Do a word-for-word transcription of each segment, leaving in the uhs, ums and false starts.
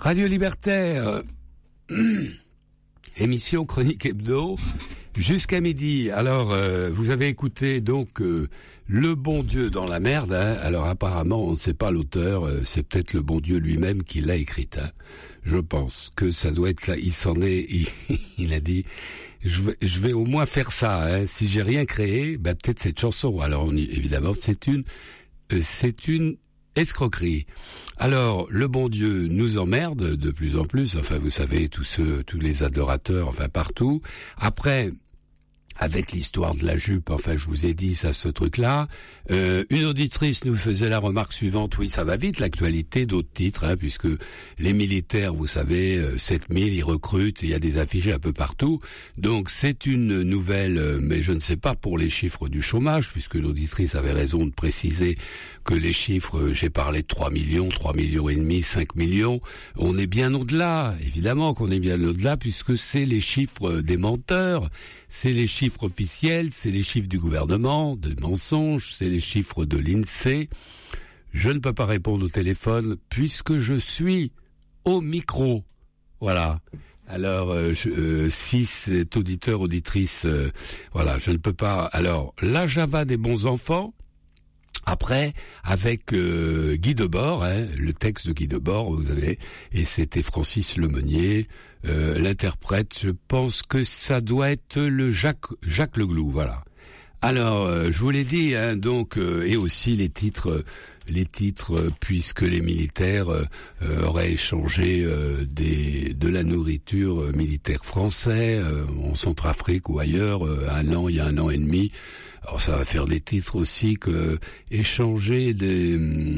Radio Libertaire, euh, émission Chronique Hebdo, jusqu'à midi. Alors, euh, vous avez écouté donc euh, Le bon Dieu dans la merde. Hein. Alors apparemment, on ne sait pas l'auteur, euh, c'est peut-être le bon Dieu lui-même qui l'a écrite. Hein. Je pense que ça doit être là. Il s'en est, il, il a dit, je vais, je vais au moins faire ça. Hein. Si j'ai rien créé, ben peut-être cette chanson. Alors on y, évidemment, c'est une, euh, c'est une escroquerie. Alors, le bon Dieu nous emmerde de plus en plus, enfin vous savez, tous ceux, tous les adorateurs, enfin partout. Après, avec l'histoire de la jupe, enfin je vous ai dit ça, ce truc-là, euh, une auditrice nous faisait la remarque suivante, oui ça va vite l'actualité, d'autres titres, hein, puisque les militaires, vous savez, euh, sept mille, ils recrutent, il y a des affichés un peu partout, donc c'est une nouvelle, euh, mais je ne sais pas pour les chiffres du chômage, puisque l'auditrice avait raison de préciser que les chiffres, euh, j'ai parlé de trois millions, trois millions et demi, cinq millions, on est bien au-delà, évidemment qu'on est bien au-delà, puisque c'est les chiffres des menteurs, c'est les chiffres officiels, c'est les chiffres du gouvernement, de mensonges, c'est les chiffres de l'INSEE. Je ne peux pas répondre au téléphone puisque je suis au micro. Voilà. Alors, euh, je, euh, si c'est auditeur, auditrice, euh, voilà, je ne peux pas. Alors, la Java des bons enfants. Après, avec euh, Guy Debord, hein, le texte de Guy Debord, vous avez, et c'était Francis Lemonnier, euh, l'interprète. Je pense que ça doit être le Jacques Jacques Leglou, voilà. Alors, euh, je vous l'ai dit, hein, donc, euh, et aussi les titres, euh, les titres, euh, puisque les militaires euh, euh, auraient échangé euh, des de la nourriture euh, militaire français euh, en Centrafrique ou ailleurs, euh, un an, il y a un an et demi. Alors ça va faire des titres aussi que échanger des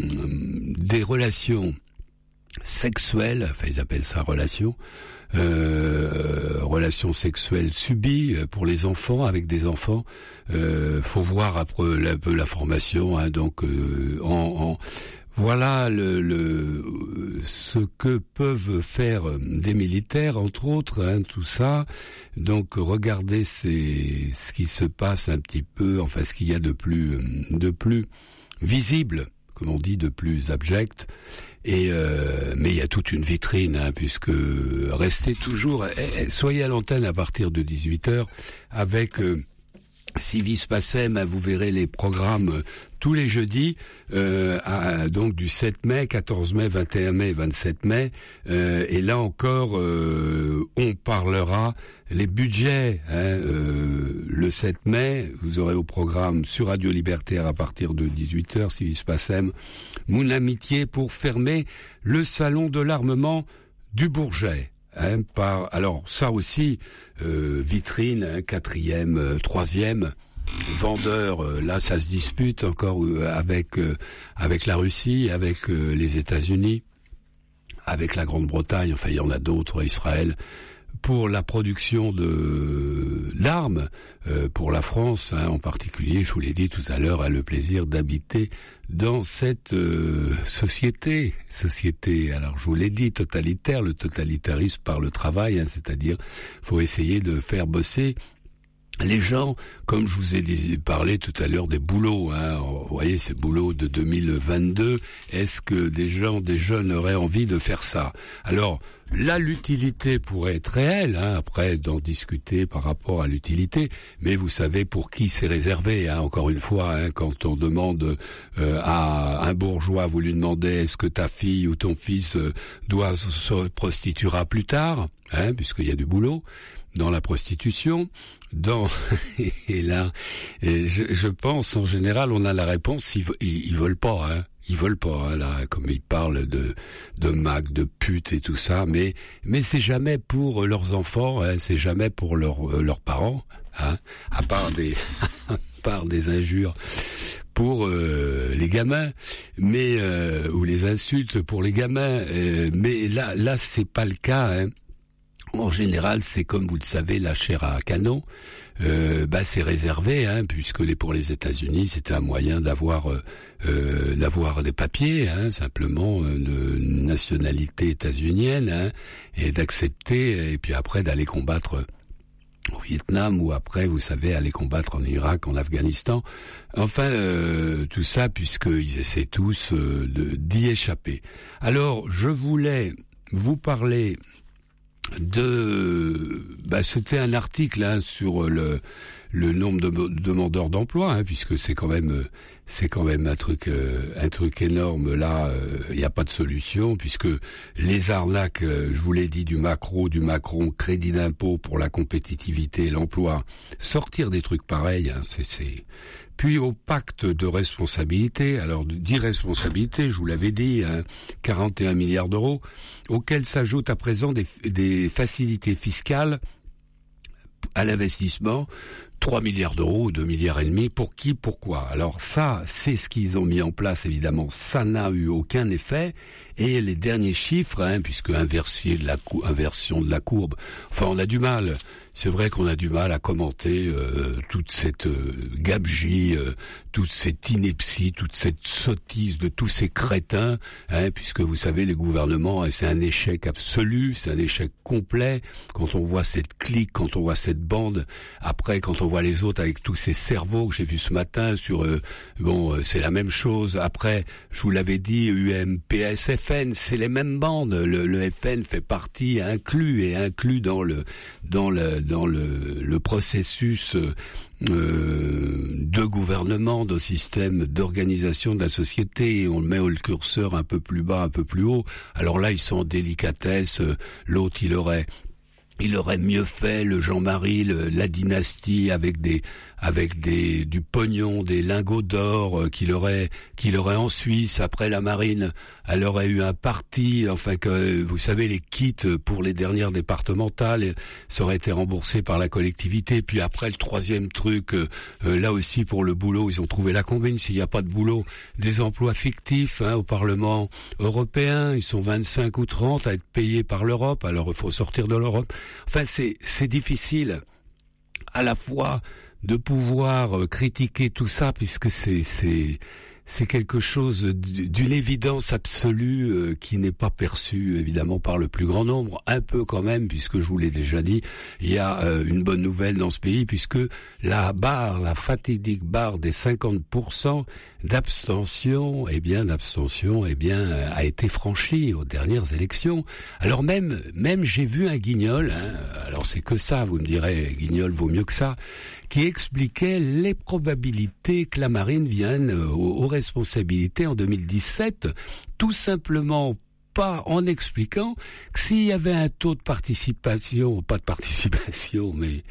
des relations sexuelles, enfin ils appellent ça relations, euh, relations sexuelles subies pour les enfants avec des enfants. Euh, faut voir après un peu la formation, hein, donc euh, en, en voilà le, le ce que peuvent faire des militaires, entre autres, hein, tout ça. Donc regardez c'est ce qui se passe un petit peu, enfin ce qu'il y a de plus de plus visible, comme on dit, de plus abject. Et euh, mais il y a toute une vitrine, hein, puisque restez toujours, eh, soyez à l'antenne à partir de dix-huit heures avec euh, Civis Pacem, vous verrez les programmes tous les jeudis, euh, à, donc du sept mai, quatorze mai, vingt et un mai, vingt-sept mai, euh, et là encore, euh, on parlera les budgets. Hein, euh, le sept mai, vous aurez au programme sur Radio Libertaire à partir de dix-huit heures, Civis Pacem, Mon amitié pour fermer le salon de l'armement du Bourget. Hein, par alors ça aussi euh, vitrine, hein, quatrième, euh, troisième vendeur. Euh, là, ça se dispute encore euh, avec euh, avec la Russie, avec euh, les États-Unis, avec la Grande-Bretagne. Enfin, il y en a d'autres, Israël, pour la production de d'armes euh, pour la France, hein, en particulier. Je vous l'ai dit tout à l'heure, a le plaisir d'habiter dans cette euh, société, société. Alors je vous l'ai dit, totalitaire, le totalitarisme par le travail, hein, c'est-à-dire faut essayer de faire bosser les gens, comme je vous ai dit, parlé tout à l'heure des boulots, hein. Vous voyez ces boulots de deux mille vingt-deux, est-ce que des gens, des jeunes auraient envie de faire ça? Alors, là, l'utilité pourrait être réelle, hein, après d'en discuter par rapport à l'utilité, mais vous savez pour qui c'est réservé, hein, encore une fois, hein, quand on demande euh, à un bourgeois, vous lui demandez est-ce que ta fille ou ton fils euh, doit se prostituera plus tard, hein, puisqu'il y a du boulot dans la prostitution, dans et là, et je, je pense en général on a la réponse, ils, ils, ils veulent pas, hein, ils veulent pas, hein, là, comme ils parlent de de mag, de pute et tout ça, mais mais c'est jamais pour leurs enfants, hein, c'est jamais pour leurs leurs parents, hein, à part des à part des injures pour euh, les gamins, mais euh, ou les insultes pour les gamins, euh, mais là là c'est pas le cas, hein. En général, c'est comme vous le savez, la chair à canon, euh, bah c'est réservé, hein, puisque les pour les États-Unis, c'était un moyen d'avoir euh, euh, d'avoir des papiers, hein, simplement une nationalité états-unienne, hein, et d'accepter, et puis après d'aller combattre au Vietnam, ou après, vous savez, aller combattre en Irak, en Afghanistan. Enfin, euh, tout ça, puisqu'ils essaient tous euh, de, d'y échapper. Alors, je voulais vous parler de... Bah, c'était un article hein, sur le, le nombre de demandeurs d'emploi, hein, puisque c'est quand même... C'est quand même un truc, euh, un truc énorme. Là, il euh, n'y a pas de solution puisque les arnaques, euh, je vous l'ai dit, du macro, du Macron, crédit d'impôt pour la compétitivité et l'emploi, sortir des trucs pareils, hein, c'est, c'est. Puis au pacte de responsabilité, alors d'irresponsabilité, je vous l'avais dit, hein, quarante et un milliards d'euros, auxquels s'ajoutent à présent des, des facilités fiscales à l'investissement. trois milliards d'euros, deux milliards et demi, pour qui, pourquoi? Alors ça, c'est ce qu'ils ont mis en place, évidemment, ça n'a eu aucun effet, et les derniers chiffres, hein, puisque inversion de la, cou- inversion de la courbe, enfin on a du mal, c'est vrai qu'on a du mal à commenter euh, toute cette euh, gabegie, euh, toute cette ineptie, toute cette sottise de tous ces crétins, hein, puisque vous savez, les gouvernements, c'est un échec absolu, c'est un échec complet, quand on voit cette clique, quand on voit cette bande, après quand on voit les autres avec tous ces cerveaux que j'ai vus ce matin sur, euh, bon, euh, c'est la même chose, après, je vous l'avais dit, U M P S F N, c'est les mêmes bandes, le, le F N fait partie, inclus, et inclus dans le, dans le, dans le, le processus euh, de gouvernement, de système d'organisation de la société, et on le met le curseur un peu plus bas, un peu plus haut. Alors là, ils sont en délicatesse, l'autre, il aurait... Il aurait mieux fait, le Jean-Marie, le, la dynastie, avec des, avec des, du pognon, des lingots d'or, euh, qu'il aurait, qu'il aurait en Suisse. Après la marine, elle aurait eu un parti, enfin que, vous savez, les kits pour les dernières départementales, ça aurait été remboursé par la collectivité. Puis après, le troisième truc, euh, euh, là aussi pour le boulot, ils ont trouvé la combine. S'il n'y a pas de boulot, des emplois fictifs, hein, au Parlement européen, ils sont vingt-cinq ou trente à être payés par l'Europe. Alors il faut sortir de l'Europe. Enfin, c'est, c'est difficile à la fois de pouvoir euh, critiquer tout ça, puisque c'est, c'est, c'est quelque chose d'une évidence absolue euh, qui n'est pas perçue évidemment par le plus grand nombre, un peu quand même, puisque je vous l'ai déjà dit, il y a euh, une bonne nouvelle dans ce pays, puisque la barre, la fatidique barre des cinquante pour cent d'abstention, eh bien d'abstention, eh bien a été franchie aux dernières élections. Alors même, même j'ai vu un guignol, hein, alors c'est que ça, vous me direz, guignol vaut mieux que ça, qui expliquait les probabilités que la marine vienne aux, aux responsabilités en deux mille dix-sept, tout simplement pas en expliquant que s'il y avait un taux de participation, pas de participation, mais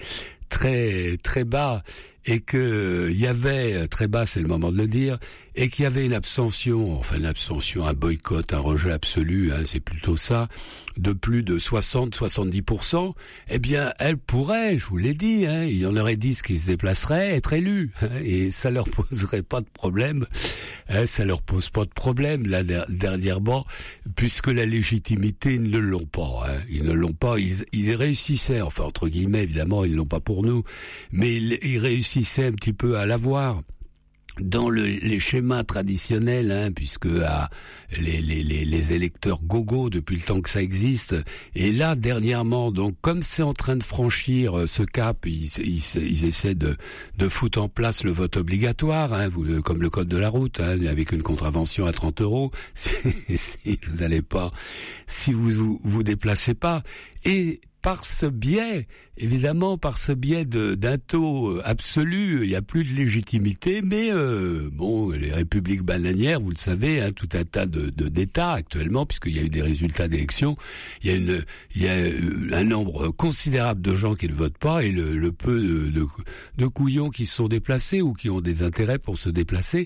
très très bas, et que il y avait, très bas c'est le moment de le dire, et qu'il y avait une abstention, enfin une abstention, un boycott, un rejet absolu, hein, c'est plutôt ça, de plus de soixante à soixante-dix pour cent, eh bien elle pourrait, je vous l'ai dit, hein, il y en aurait dix qui se déplaceraient, être élus, hein, et ça leur poserait pas de problème, hein, ça leur pose pas de problème, là, dernièrement, puisque la légitimité, ils ne l'ont pas, hein, ils ne l'ont pas, ils, ils réussissaient, enfin entre guillemets, évidemment, ils l'ont pas pour nous, mais ils, ils réussissaient un petit peu à l'avoir dans le, les schémas traditionnels, hein, puisque ah, les, les, les, les électeurs gogo depuis le temps que ça existe, et là dernièrement, donc comme c'est en train de franchir ce cap, ils, ils, ils essaient de, de foutre en place le vote obligatoire, hein, vous, comme le code de la route, hein, avec une contravention à trente euros, si, si vous allez pas, si vous vous, vous déplacez pas, et par ce biais, évidemment, par ce biais de, d'un taux absolu, il n'y a plus de légitimité, mais euh, bon, les républiques bananières, vous le savez, hein, tout un tas de, de d'États actuellement, puisqu'il y a eu des résultats d'élections, il y a une, il y a un nombre considérable de gens qui ne votent pas, et le, le peu de, de, de couillons qui se sont déplacés ou qui ont des intérêts pour se déplacer.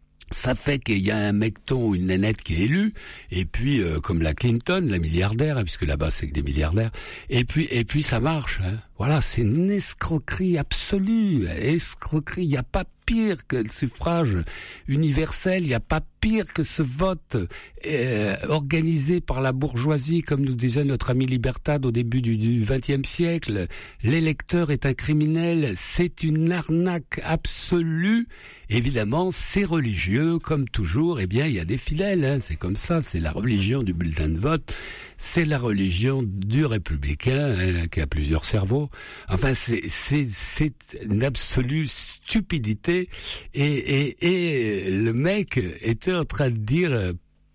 Ça fait qu'il y a un mecton ou une nénette qui est élu, et puis euh, comme la Clinton, la milliardaire, hein, puisque là-bas c'est que des milliardaires, et puis et puis ça marche. Hein. Voilà, c'est une escroquerie absolue, escroquerie. Il n'y a pas pire que le suffrage universel, il n'y a pas pire que ce vote euh, organisé par la bourgeoisie, comme nous disait notre ami Libertad au début du vingtième siècle. L'électeur est un criminel, c'est une arnaque absolue. Évidemment, c'est religieux, comme toujours, eh bien, il y a des fidèles, hein, c'est comme ça, c'est la religion du bulletin de vote, c'est la religion du républicain, hein, qui a plusieurs cerveaux. Enfin, c'est, c'est, c'est une absolue stupidité, et, et, et le mec était en train de dire,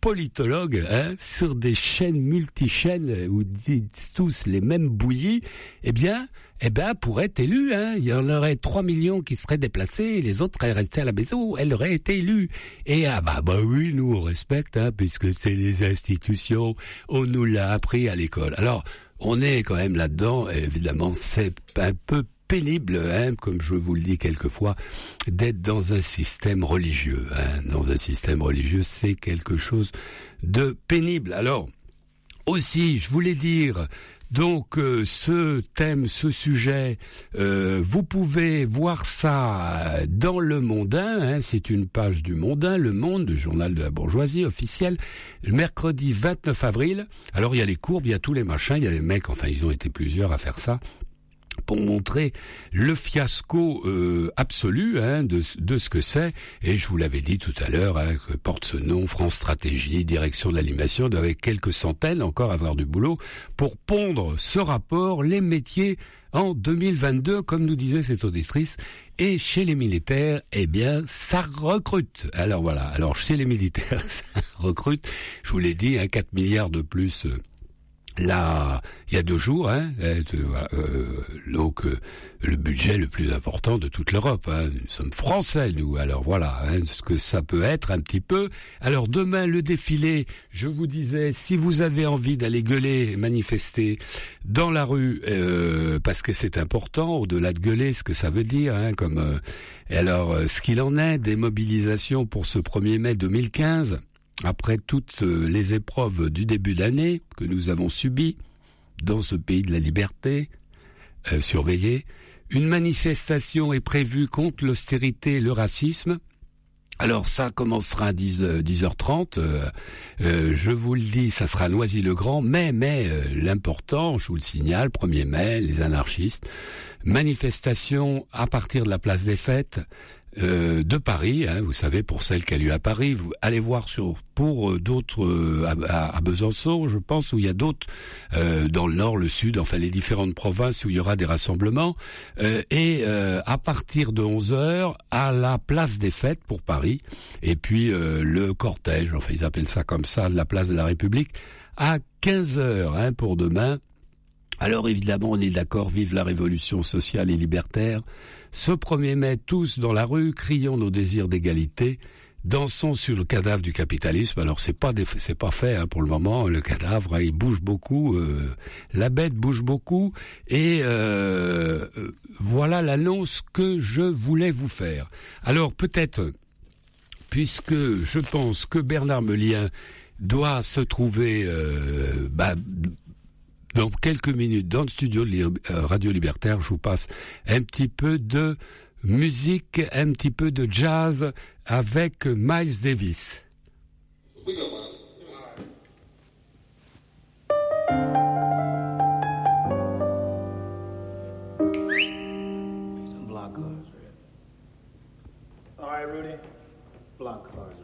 politologues, hein, sur des chaînes multi-chaînes où disent tous les mêmes bouillies, eh bien, eh ben, pourraient être élus, hein. Il y en aurait trois millions qui seraient déplacés, les autres seraient restés à la maison, elles auraient été élues. Et ah bah, bah oui, nous on respecte, hein, puisque c'est les institutions, on nous l'a appris à l'école. Alors, on est quand même là-dedans, et évidemment, c'est un peu pénible, hein, comme je vous le dis quelquefois, d'être dans un système religieux. Hein. Dans un système religieux, c'est quelque chose de pénible. Alors, aussi, je voulais dire, donc, euh, ce thème, ce sujet, euh, vous pouvez voir ça dans Le Mondain, hein, c'est une page du Mondain, Le Monde, le journal de la bourgeoisie officiel, le mercredi vingt-neuf avril. Alors, il y a les courbes, il y a tous les machins, il y a les mecs, enfin, ils ont été plusieurs à faire ça, pour montrer le fiasco euh, absolu, hein, de, de ce que c'est. Et je vous l'avais dit tout à l'heure, hein, que porte ce nom, France Stratégie, direction de l'animation, doit avec quelques centaines encore avoir du boulot pour pondre ce rapport, les métiers en deux mille vingt-deux, comme nous disait cette auditrice. Et chez les militaires, eh bien, ça recrute. Alors voilà, alors chez les militaires, ça recrute. Je vous l'ai dit, hein, quatre milliards de plus... Euh, Là, il y a deux jours, hein, euh, donc euh, le budget le plus important de toute l'Europe. Hein. Nous sommes français, nous. Alors voilà, hein, ce que ça peut être un petit peu. Alors demain, le défilé, je vous disais, si vous avez envie d'aller gueuler, manifester dans la rue, euh, parce que c'est important, au-delà de gueuler, ce que ça veut dire, hein, comme. Euh, et alors, euh, ce qu'il en est des mobilisations pour ce premier mai deux mille quinze. Après toutes les épreuves du début d'année que nous avons subies dans ce pays de la liberté, euh, surveillé, une manifestation est prévue contre l'austérité et le racisme. Alors ça commencera à dix heures trente, euh, euh, je vous le dis, ça sera Noisy-le-Grand, mais, mais euh, l'important, je vous le signale, premier mai, les anarchistes, manifestation à partir de la place des Fêtes, Euh, de Paris, hein, vous savez, pour celle qui a lieu à Paris, vous allez voir sur pour euh, d'autres euh, à, à Besançon, je pense, où il y a d'autres euh, dans le nord, le sud, enfin les différentes provinces où il y aura des rassemblements. Euh, et euh, à partir de onze heures, à la place des Fêtes pour Paris, et puis euh, le cortège, enfin ils appellent ça comme ça, de la place de la République, à quinze heures, hein, pour demain. Alors évidemment, on est d'accord, vive la révolution sociale et libertaire. Ce premier mai, tous dans la rue, crions nos désirs d'égalité, dansons sur le cadavre du capitalisme. Alors c'est pas c'est pas fait hein, pour le moment. Le cadavre, hein, il bouge beaucoup, euh, la bête bouge beaucoup. Et euh, voilà l'annonce que je voulais vous faire. Alors peut-être, puisque je pense que Bernard Melien doit se trouver... Euh, bah, dans quelques minutes, dans le studio de Radio Libertaire, je vous passe un petit peu de musique, un petit peu de jazz avec Miles Davis. Some block cards, right? All right, Rudy. Block cards, right?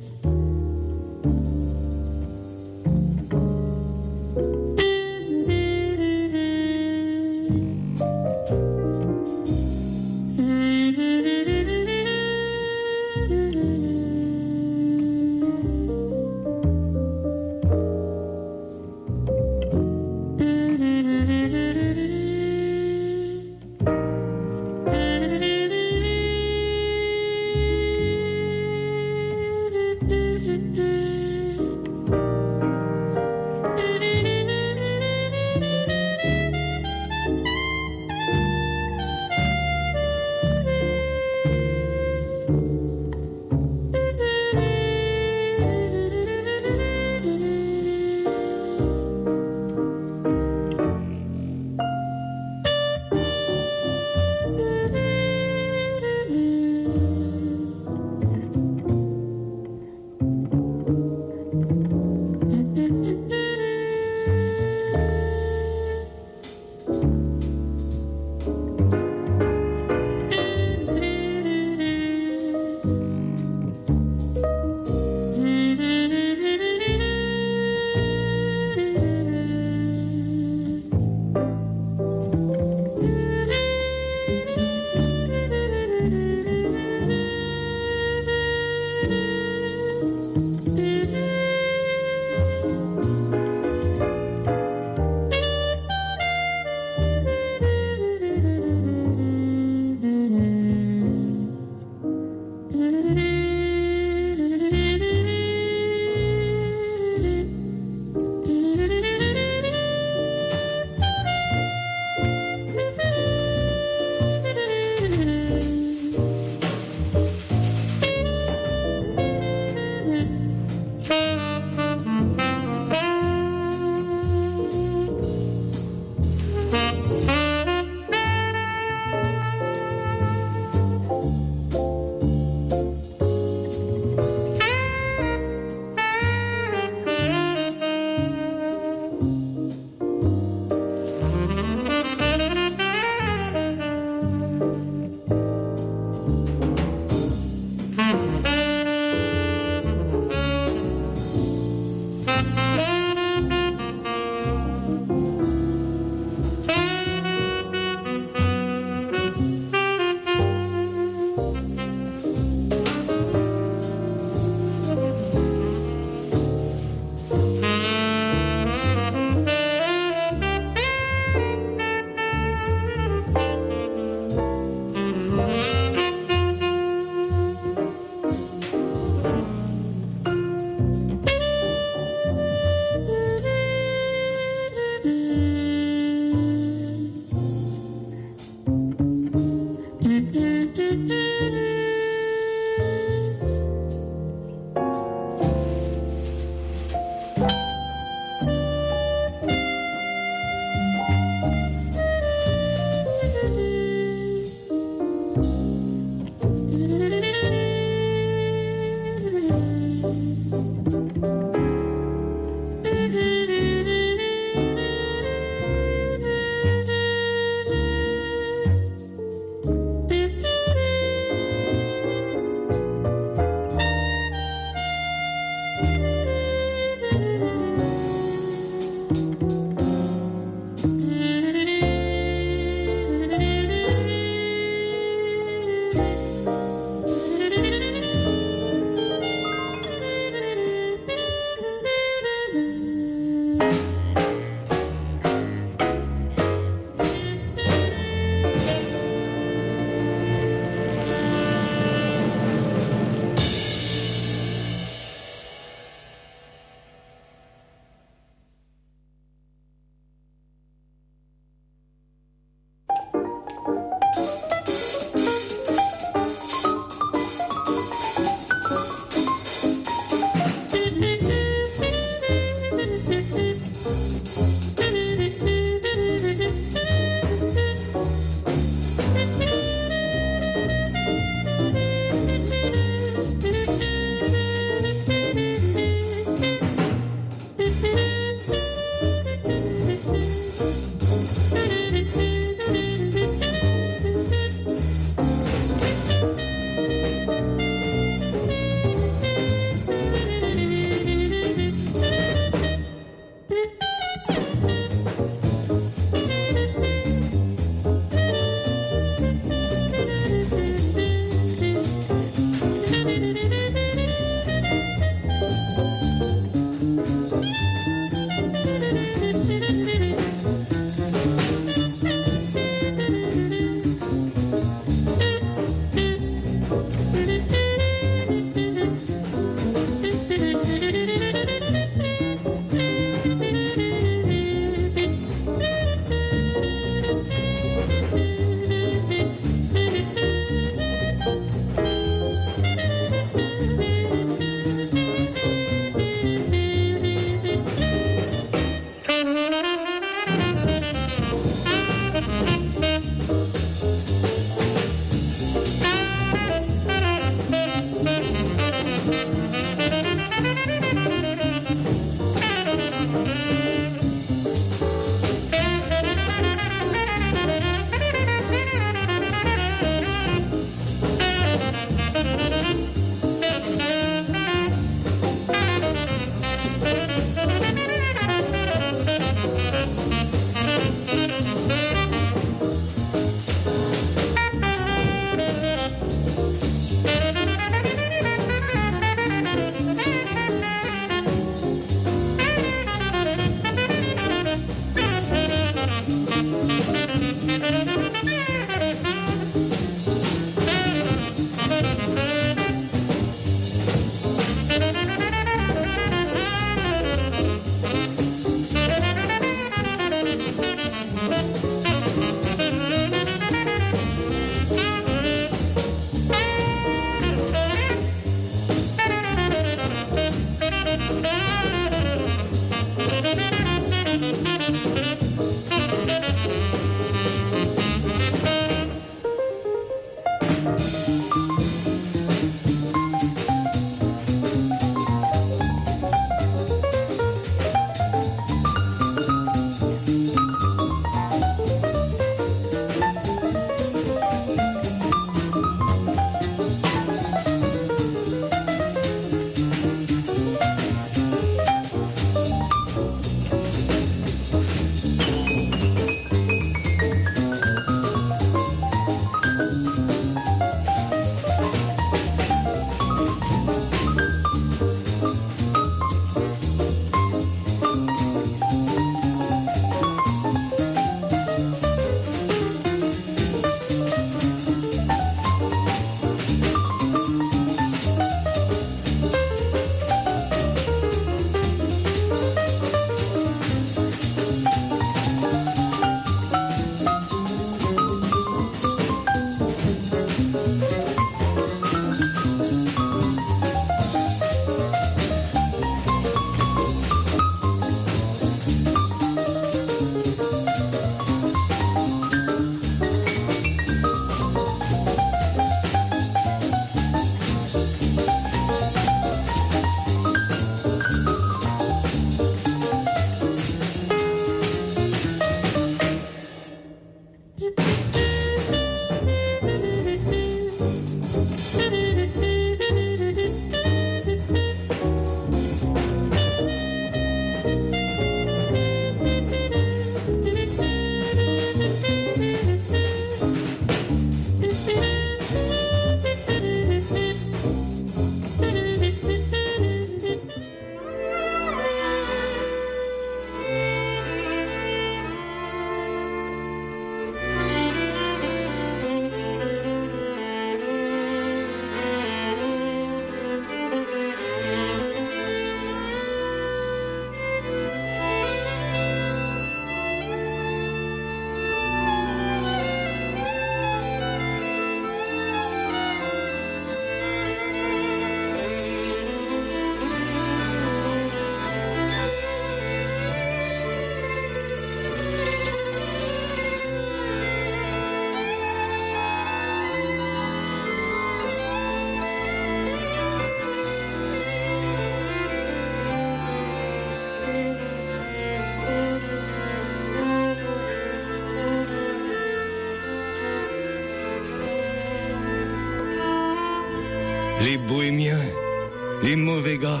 Les bohémiens, les mauvais gars,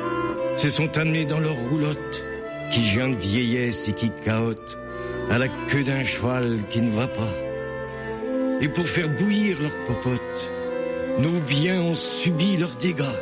se sont amenés dans leur roulotte, qui gêne vieillesse et qui cahote, à la queue d'un cheval qui ne va pas. Et pour faire bouillir leur popote, nos biens ont subi leurs dégâts.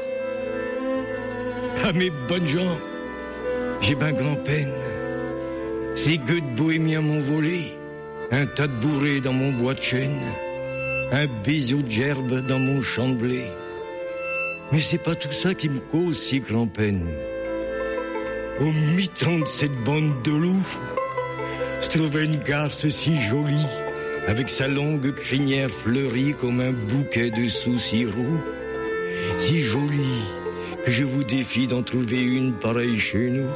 À mes bonnes gens, j'ai ben grand-peine. Ces gueux de bohémiens m'ont volé, un tas de bourrés dans mon bois de chêne, un biseau de gerbe dans mon champ de blé. Mais c'est pas tout ça qui me cause si grand peine. Au mi-temps de cette bande de loups, se trouvait une garce si jolie, avec sa longue crinière fleurie comme un bouquet de soucis roux. Si jolie que je vous défie d'en trouver une pareille chez nous.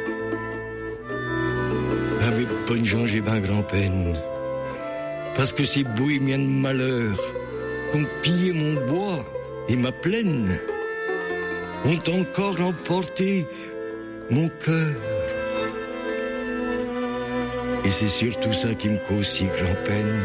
Ah mais bonnes gens, j'ai ben grand peine, parce que ces bohémiens de malheur qu'ont pillé mon bois et ma plaine ont encore emporté mon cœur. Et c'est surtout ça qui me cause si grand peine.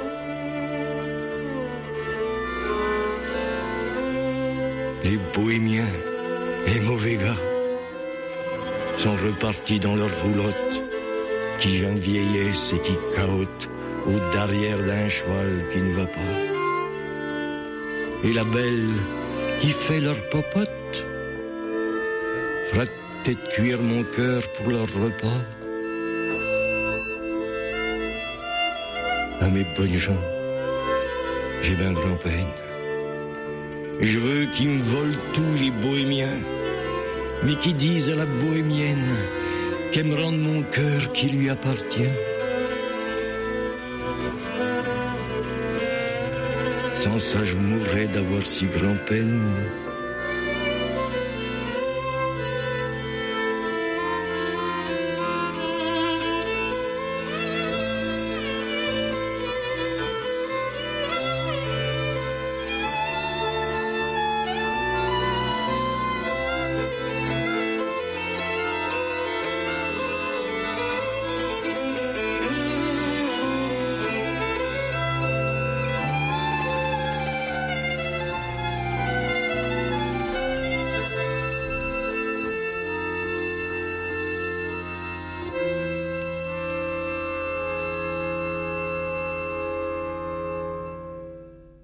Les bohémiens, les mauvais gars, sont repartis dans leur roulotte, qui jeune vieillesse et qui cahote au derrière d'un cheval qui ne va pas. Et la belle qui fait leur popote fera peut-être cuire mon cœur pour leur repas. À mes bonnes gens, j'ai ben grand peine. Je veux qu'ils me volent tous les bohémiens, mais qui disent à la bohémienne qu'elle me rende mon cœur qui lui appartient. Sans ça, je mourrais d'avoir si grand peine.